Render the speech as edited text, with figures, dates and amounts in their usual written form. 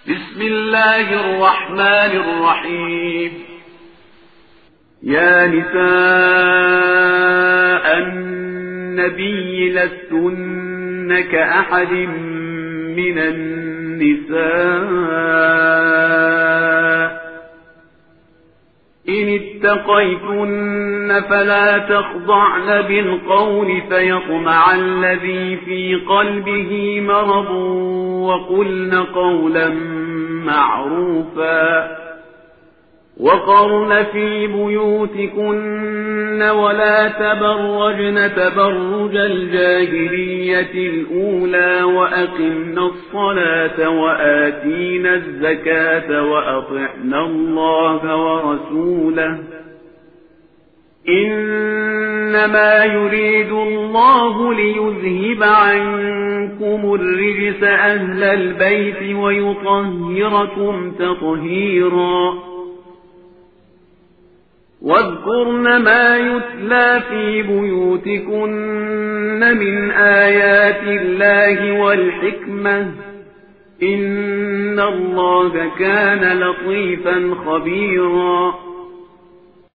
بسم الله الرحمن الرحيم. يا نساء النبي لستن كأحد من النساء إن اتقيتن فلا تخضعن بالقول فيطمع الذي في قلبه مرض وقلن قولا معروفا وقرن في بيوتكن ولا تبرجن تبرج الجاهلية الأولى وأقمن الصلاة وآتين الزكاة وأطعن الله ورسوله إنما يريد الله ليذهب عنكم الرجس أهل البيت ويطهركم تطهيرا واذكرن ما يتلى في بيوتكن من آيات الله والحكمة إن الله كان لطيفا خبيرا.